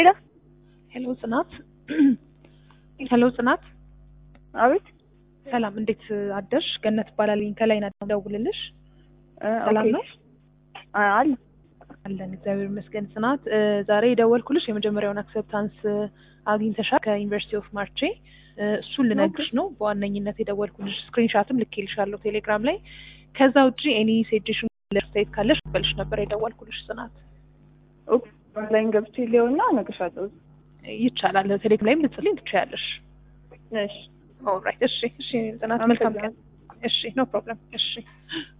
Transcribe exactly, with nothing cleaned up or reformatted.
ሄሎ ሄሎ ጽናት ሄሎ ጽናት አቤት ሰላም እንዴት አደርሽ? ገነት ባላልኝ ከላይ ነው ደውልልሽ። ሰላም ነው አለ አለን እግዚአብሔር ይመስገን። ጽናት ዛሬ ደወልኩልሽ የመጀመሪያውን አክሰፕታንስ አግኝተሻል ከዩኒቨርሲቲ ኦፍ ማርቼ። እሱን ልነግርሽ ነው በዋነኝነት የደወልኩልሽ። ስክሪንሻትም ልኬልሻለሁ ቴሌግራም ላይ። ከዛ ውጪ ኤኒ ሴጅሽን ለስቴት ካለሽ በልሽ ነበር የደወልኩልሽ ጽናት። ኦኬ ላይን ገብቼ ሊሆንና ነገሻለሁ ይቻላል። ቴሌግራም ላይም ልትጽልኝ ትችያለሽ። እሺ ኦልራይት እሺ እሺ ጽናት መልካም ቀን። እሺ ኖ ፕሮብለም እሺ